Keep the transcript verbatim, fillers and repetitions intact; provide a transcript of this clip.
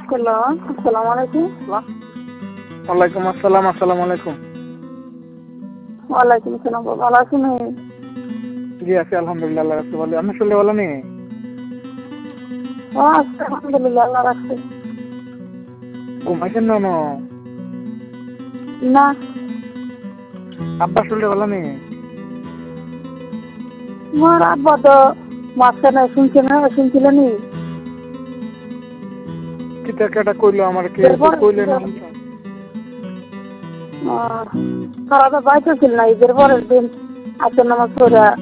Hello, আসসালামু আলাইকুম। ওয়ালাইকুম আসসালাম। আসসালামু আলাইকুম। ওয়ালাইকুম আসসালাম। ভালো আছেন? জি আছি আলহামদুলিল্লাহ, আল্লাহ রাখছে ভালো। আপনি শুনলে ভালো নেই? ও আচ্ছা, আলহামদুলিল্লাহ, আল্লাহ রাখছে। ঘুমাইছেন না? না। আব্বা শুনলে ভালো নেই? আমার আব্বা তো মাঝখানে শুনছে না, শুনছিলেন কিতা কেটা কইলো আমার কি কইলে না? তারা তো বাইতে ছিল না, ঈদের পরের দিন আসর নামাজ পড়া